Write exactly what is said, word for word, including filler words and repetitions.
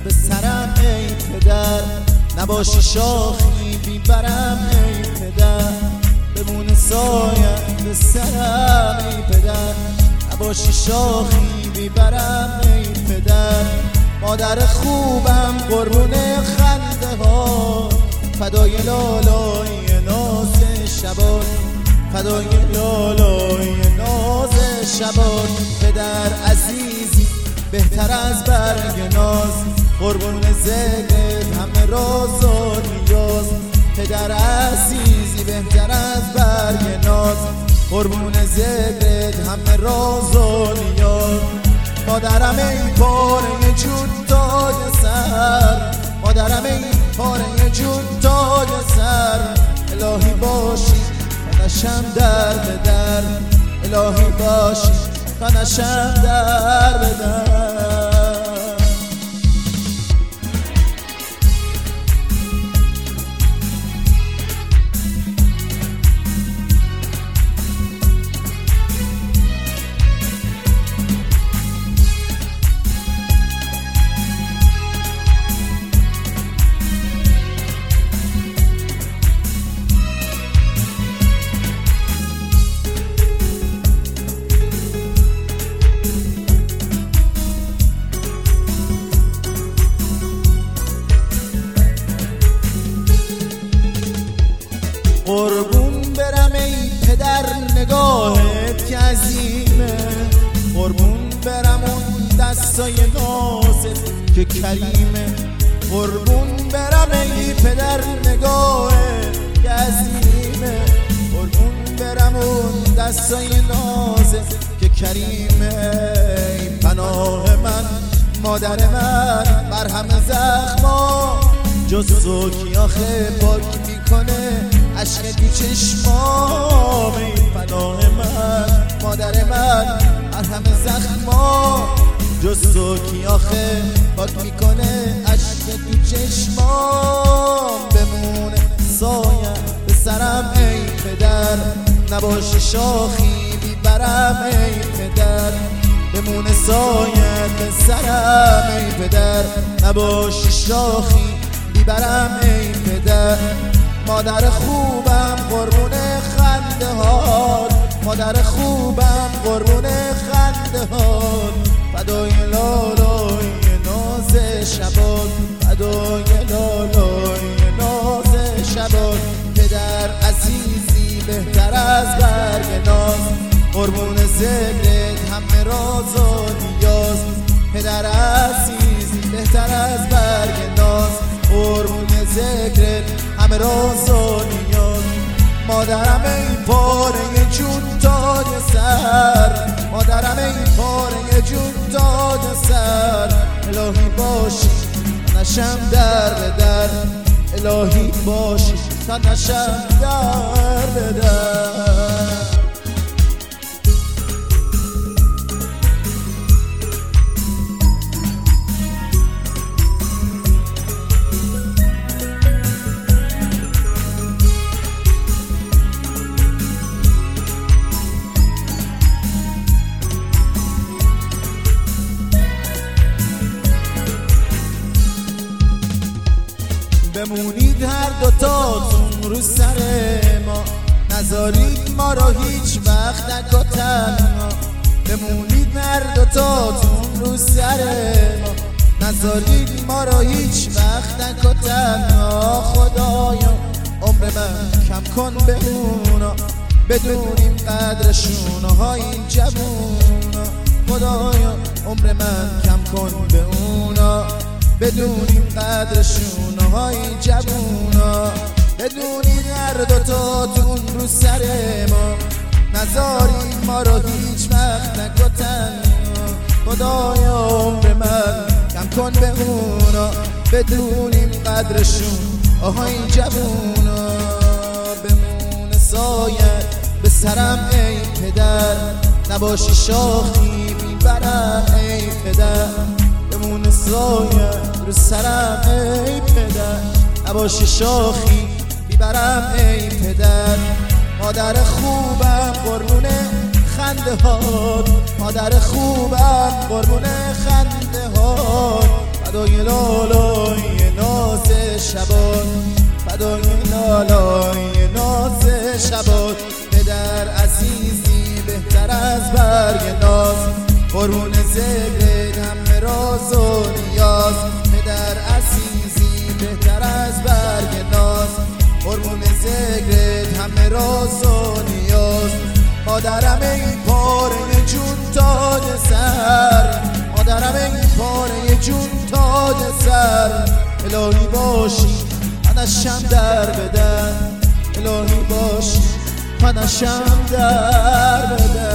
به سرم ای پدر، نباشی شاخی بیبرم ای پدر، بمونه سایت به سرم ای پدر، نباشی شاخی بیبرم ای پدر. مادر خوبم قربون خنده ها، فدای لالای ناز شبان، فدای لالای ناز شبان. پدر عزیزی بهتر از برگ ناز، قربون ذکرت همه راز و نیاز. پدر عزیزی بهتر از برگ ناز، قربون ذکرت همه راز و نیاز. مادرم ای پاره جون تاج سر، مادرم ای پاره جون تاج سر. الهی باشی تا نشم در به در، الهی باشی تا نشم در به در. قربون برم ای پدر نگاهت که عظیمه، قربون برم اون دستای نازت که کریمه. قربون برم ای پدر نگاهت که عظیمه، قربون برم اون دستای نازت که کریمه. ای پناه من مادر من بر همه زخما، جز تو کی آخه پاک میکنه عشق بی چشمام. ای پناه من مادر من هر همه زخما، جز تو کی آخه پاک میکنه عشق بی چشمام. بمونه سایت به سرم ای پدر، نباشه شاخی بیبرم ای پدر، بمونه سایت به سرم ای پدر، نباشه شاخی بیبرم ای پدر. مادر خوبم قربون خنده هات، مادر خوبم قربون خنده هات. فدای لالای ناز شبان، فدای لالای ناز شبان. پدر عزیزی بهتر از برگ ناز، قربون ذکرت همه راز و نیاز. پدر عزیزی بهتر از برگ ناز، قربون ذکرت همه راز و نیاز. مادرم ای پاره جون تاج سر، مادرم ای پاره جون تاج سر. الهی باشی تا نشم در به در، الهی باشی تا نشم در به در. بمونید هر دوتاتون رو سر ما، نذارید ما را هیچ وقت نگا تنها. بمونید هر دوتاتون رو سر ما، نذارید ما را هیچ وقت نگا تنها. خدایا عمر من کم کن به اونا، بدونیم قدرشون ها این جوونا. خدایا عمر من کم کن به اونا، بدونیم قدرشون های جوونا. بدونید هر دوتاتون رو سر ما، نذارید ما رو هیچ وقت نگا تنها. خدایا عمر من کم کن به اونا، بدونیم قدرشون های جوونا. بمونه سایت به سرم ای پدر، نباشی شاخی بیبرم ای پدر، بمونه سایت رو سرم ای پدر، نباشی شاخی بیبرم ای پدر. مادر خوبم قربون خنده هات، مادر خوبم قربون خنده هات. فدای لالای ناز شبات، فدای لالای ناز شبات. پدر عزیزی بهتر از برگ ناز، قربون ذکرت همه راز و نیاز. پدر عزیزی بهتر از برگ ناز، قربون ذکرت همه راز و نیاز. مادرم ای پاره جون تاج سر، مادرم ای پاره جون تاج سر. الهی باشی منشم در بدن، الهی باشی منشم در بدن.